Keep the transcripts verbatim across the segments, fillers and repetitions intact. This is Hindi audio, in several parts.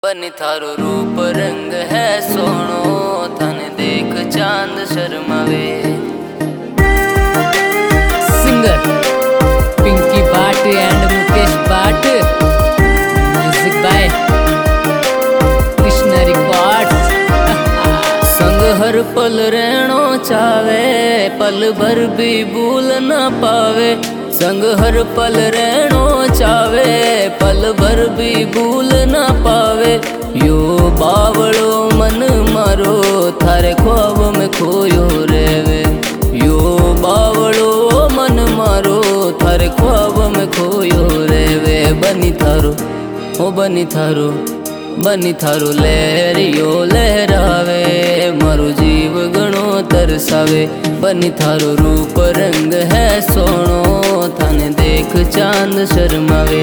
बनी थारो रूप रंग है सोनो, थाने देख चांद शर्मावे। Singer Pinky Bhat and Mukesh Bhat, music by Krishna records. संग हर पल रहनो चावे, पल भर भी भूल न पावे। संग हर पल रहनो चावे, पल भर भी भूल न पावे। यो बावड़ो मन मारो, थारे ख्वाब में खोयो रेवे। यो बावड़ो मन मारो, थारे ख्वाब में खोयो रेवे। बनी थारो ओ बनी थारो बनी थारो लहरियो लहरावे, मारो जीव गणो तरसावे। बनी थारो रूप रंग है सोनो, थाने देख चांद शर्मावे।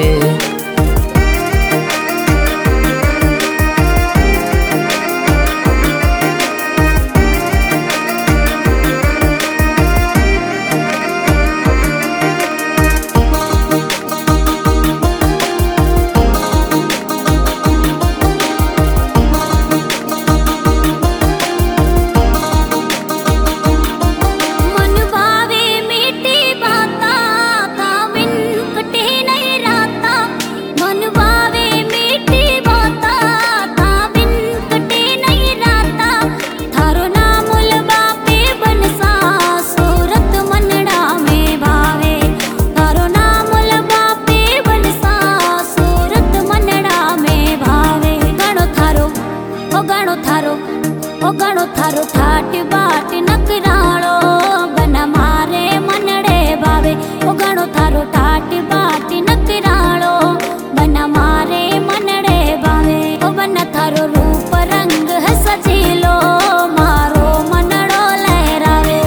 ओ गणो थारो ठाट बाट नकराणो, बना मारे मनड़े भावे। ओ गणो थारो ठाट बाट नकराणो, बना मारे मनड़े भावे। ओ बना थारो रूप रंग है सजीलो, मारो मनड़ो लहरावे।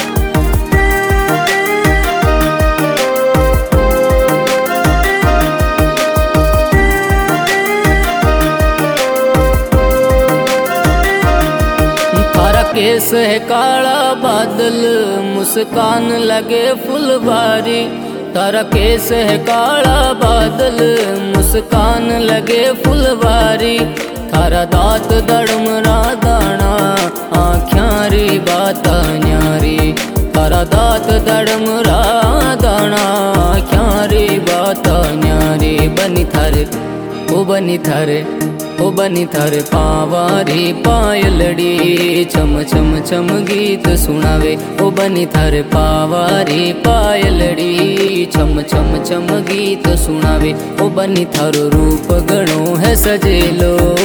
केस है काला बादल, मुस्कान लगे फुलवारी। तारा केस है काला बादल, मुस्कान लगे फुलवारी। थारा दांत दड़मरा दाना, आँख्यारी बाता न्यारी। तारा दांत दड़मरा दाना, आँख्यारी बाता न्यारी। बनी थारे ओ बनी थारे ओ बनी थारे पावारी पायलड़ी, छम छम छम गीत सुनावे। ओ बनी थारे पावारी पायलड़ी, छम छम छम गीत सुनावे। ओ बनी थारो रूप गणो है सजेलो,